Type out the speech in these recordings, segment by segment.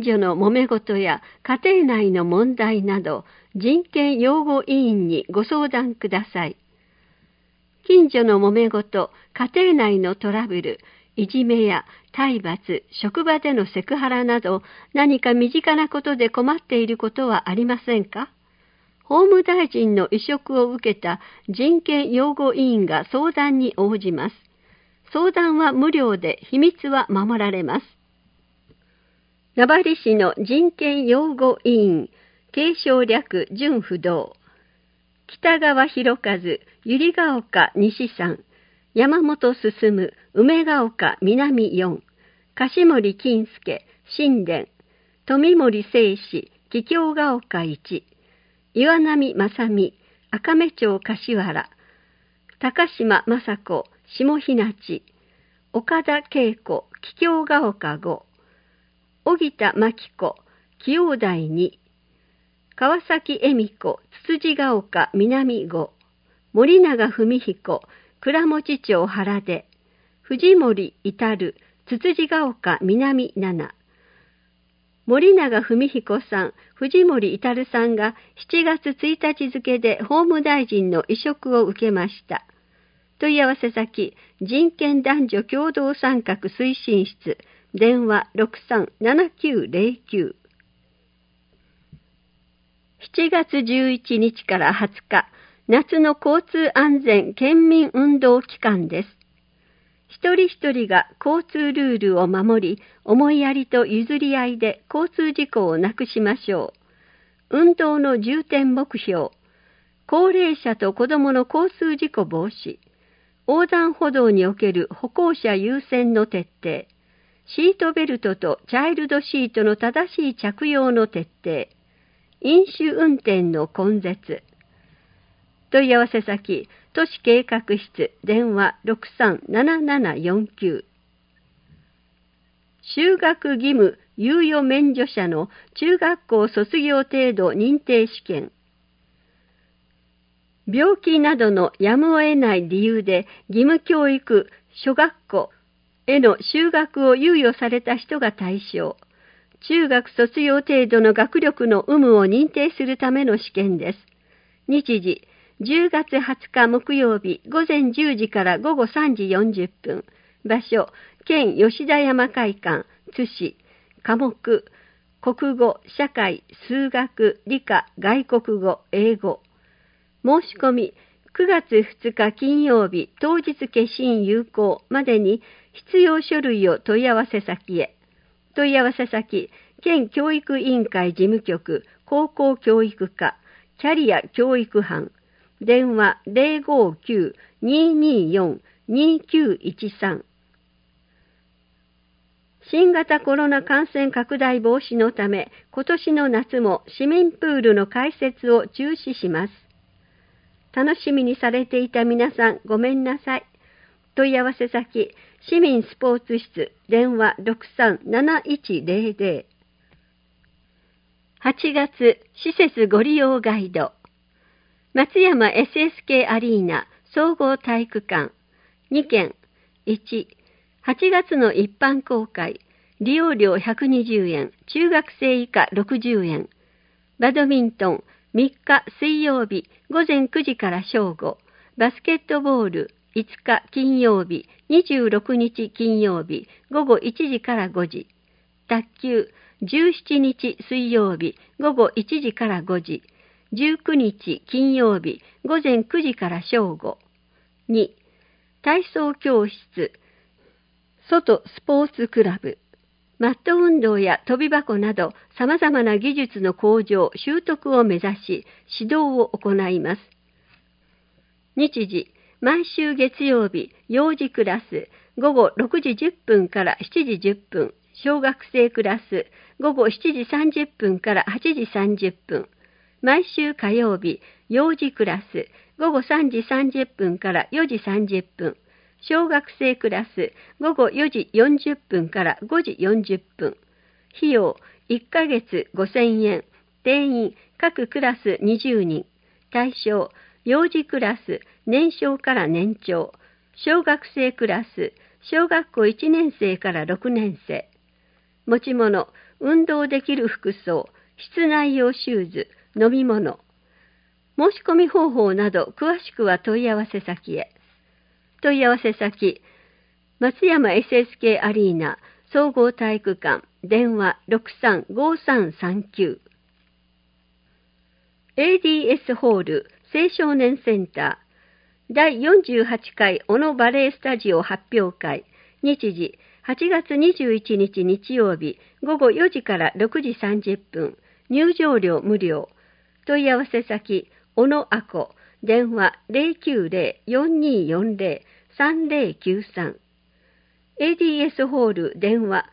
近所の揉め事や家庭内の問題など、人権擁護委員にご相談ください。近所の揉め事、家庭内のトラブル、いじめや体罰、職場でのセクハラなど、何か身近なことで困っていることはありませんか？法務大臣の委嘱を受けた人権擁護委員が相談に応じます。相談は無料で秘密は守られます。名張市の人権擁護委員、継承略準不動。北川博和、百合ヶ丘西3、山本進、梅ヶ丘南4、樫森金介、新田、富森誠志、桔梗ヶ丘1、岩波正美、赤目町柏原、高島雅子、下日向、岡田恵子、桔梗ヶ丘5、荻田真紀子、清台2、川崎恵美子、つつじヶ丘南5、森永文彦、倉持町原出、藤森至、つつじヶ丘南7、森永文彦さん、藤森至さんが7月1日付で法務大臣の委嘱を受けました。問い合わせ先、人権男女共同参画推進室、電話 63-7909。7月11日から20日、夏の交通安全県民運動期間です。一人一人が交通ルールを守り、思いやりと譲り合いで交通事故をなくしましょう。運動の重点目標、高齢者と子どもの交通事故防止、横断歩道における歩行者優先の徹底、シートベルトとチャイルドシートの正しい着用の徹底、飲酒運転の根絶。問い合わせ先、都市計画室、電話 63-7749。就学義務猶予免除者の中学校卒業程度認定試験。病気などのやむを得ない理由で義務教育諸学校への就学を猶予された人が対象。中学卒業程度の学力の有無を認定するための試験です。日時、10月20日木曜日午前10時から午後3時40分。場所、県吉田山会館、津市。科目、国語、社会、数学、理科、外国語、英語。申し込み、9月2日金曜日当日消印有効までに必要書類を問い合わせ先へ。問い合わせ先、県教育委員会事務局、高校教育課、キャリア教育班。電話 059-224-2913。新型コロナ感染拡大防止のため、今年の夏も市民プールの開設を中止します。楽しみにされていた皆さん、ごめんなさい。問い合わせ先、市民スポーツ室、電話 63-7100。8月、施設ご利用ガイド。松山 SSK アリーナ総合体育館2件。1、8月の一般公開、利用料120円、中学生以下60円。バドミントン3日水曜日午前9時から正午。バスケットボール5日金曜日、26日金曜日午後1時から5時。卓球17日水曜日午後1時から5時。19日金曜日午前9時から正午。2、体操教室、外スポーツクラブ、マット運動や跳び箱など様々な技術の向上、習得を目指し指導を行います。日時、毎週月曜日、幼児クラス、午後6時10分から7時10分、小学生クラス、午後7時30分から8時30分。毎週火曜日、幼児クラス、午後3時30分から4時30分。小学生クラス、午後4時40分から5時40分。費用、1ヶ月5000円。定員、各クラス20人。対象、幼児クラス、年少から年長。小学生クラス、小学校1年生から6年生。持ち物、 運動できる服装、室内用シューズ、飲み物。申し込み方法など詳しくは問い合わせ先へ。問い合わせ先、松山 SSK アリーナ総合体育館、電話 635339。ADS ホール青少年センター第48回小野バレエスタジオ発表会、日時8月21日日曜日午後4時から6時30分、入場料無料。問い合わせ先、小野あこ、電話 090-4240-3093。ADS ホール電話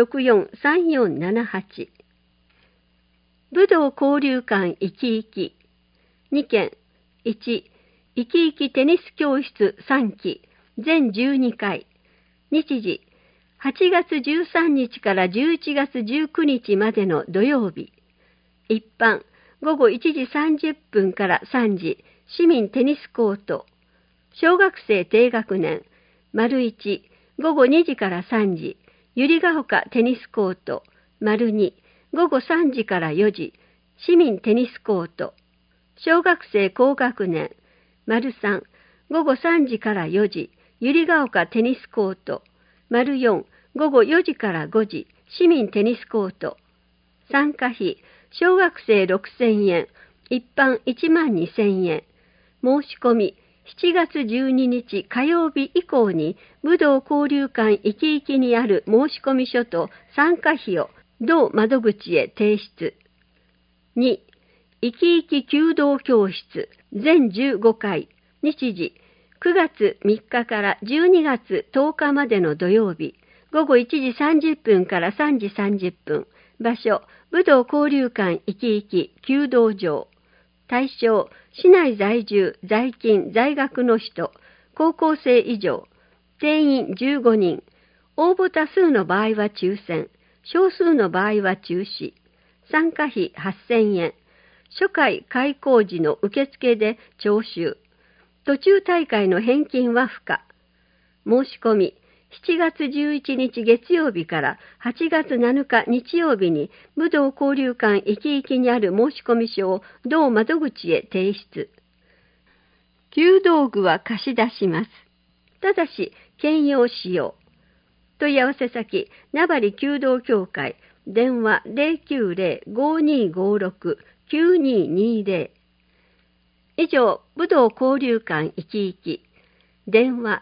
643478。武道交流館いきいき。2件。1、いきいきテニス教室3期、全12回。日時、8月13日から11月19日までの土曜日。一般、午後1時30分から3時、市民テニスコート。小学生低学年、丸1、午後2時から3時、百合ヶ丘テニスコート。丸2、午後3時から4時、市民テニスコート。小学生高学年、丸3、午後3時から4時、百合ヶ丘テニスコート。丸4、午後4時から5時、市民テニスコート。参加費、小学生6000円、一般12000円。申し込み、7月12日火曜日以降に武道交流館いきいきにある申し込み書と参加費を同窓口へ提出。2、いきいき弓道教室全15回、日時9月3日から12月10日までの土曜日、午後1時30分から3時30分、場所、武道交流館いきいき弓道場。対象、市内在住、在勤、在学の人、高校生以上、定員15人、応募多数の場合は抽選、少数の場合は中止、参加費8000円、初回開講時の受付で徴収、途中大会の返金は不可。申し込み、7月11日月曜日から8月7日日曜日に武道交流館いきいきにある申込書を同窓口へ提出。弓道具は貸し出します。ただし、兼用使用。問い合わせ先、名張弓道協会、電話 090-5256-9220。以上、武道交流館いきいき。電話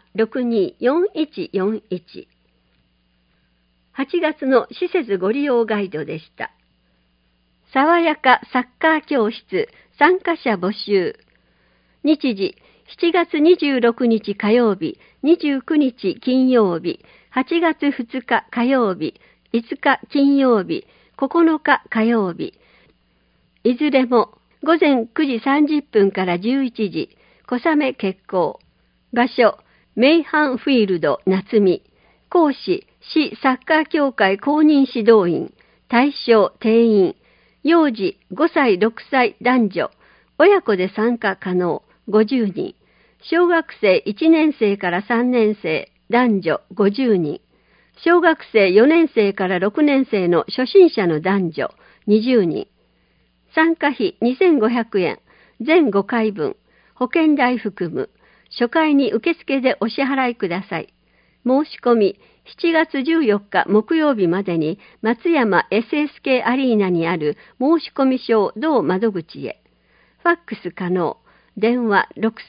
624141。8月の施設ご利用ガイドでした。爽やかサッカー教室参加者募集。日時7月26日火曜日、29日金曜日、8月2日火曜日、5日金曜日、9日火曜日。いずれも午前9時30分から11時、小雨決行。場所、メイハンフィールド夏見。講師、市サッカー協会公認指導員。対象、定員。幼児5歳6歳男女。親子で参加可能50人。小学生1年生から3年生男女50人。小学生4年生から6年生の初心者の男女20人。参加費2500円。全5回分。保険代含む。初回に受付でお支払いください。申し込み、7月14日木曜日までに松山 SSK アリーナにある申込書を同窓口へ。ファックス可能。電話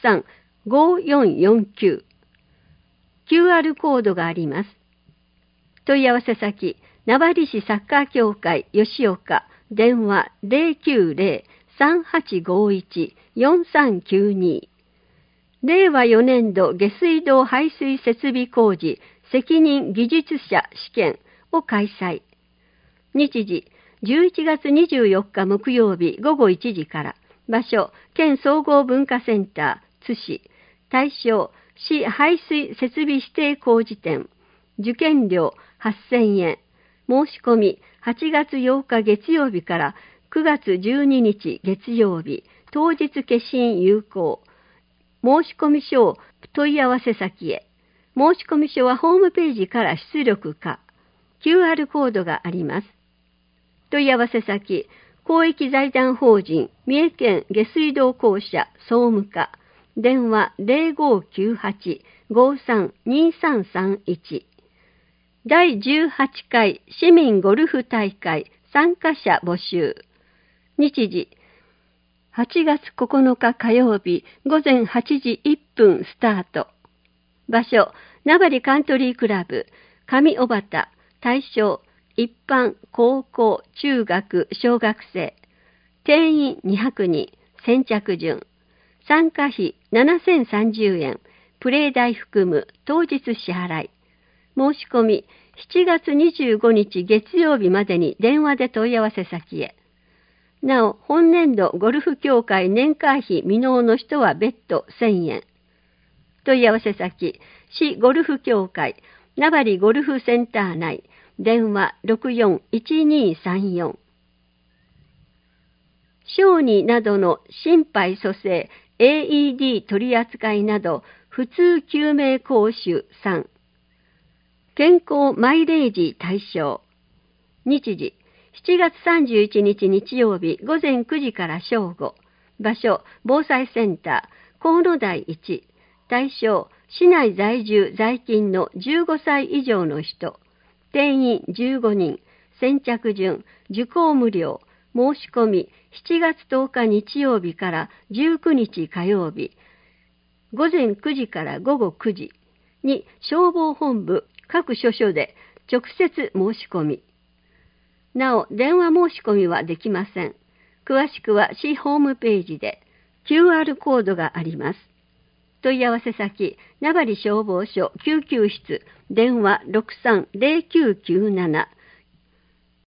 635449。QR コードがあります。問い合わせ先、名張市サッカー協会吉岡。電話 090-3851-4392。令和4年度下水道排水設備工事責任技術者試験を開催。日時、11月24日木曜日午後1時から。場所、県総合文化センター、津市。対象、市排水設備指定工事店。受験料8000円。申し込み、8月8日月曜日から9月12日月曜日。当日消印有効。申込書を問い合わせ先へ。申込書はホームページから出力か。QR コードがあります。 問い合わせ先、公益財団法人三重県下水道公社総務課、電話0598-532331。第18回市民ゴルフ大会参加者募集。日時、8月9日火曜日午前8時1分スタート。場所、名張カントリークラブ、上小畑。対象、一般、高校、中学、小学生。定員200人、先着順。参加費7030円、プレー代含む当日支払い。申し込み、7月25日月曜日までに電話で問い合わせ先へ。なお、本年度ゴルフ協会年会費未納の人は別途1000円。問い合わせ先、市ゴルフ協会、名張ゴルフセンター内、電話641234。小児などの心肺蘇生、AED 取り扱いなど、普通救命講習3。健康マイレージ対象。日時、7月31日日曜日午前9時から正午。場所、防災センター、河野台1。対象、市内在住在勤の15歳以上の人。定員15人。先着順。受講無料。申し込み、7月10日日曜日から19日火曜日。午前9時から午後9時に消防本部各所所で直接申し込み。なお、電話申し込みはできません。詳しくは市ホームページで QR コードがあります。問い合わせ先、名張消防署救急室、電話630997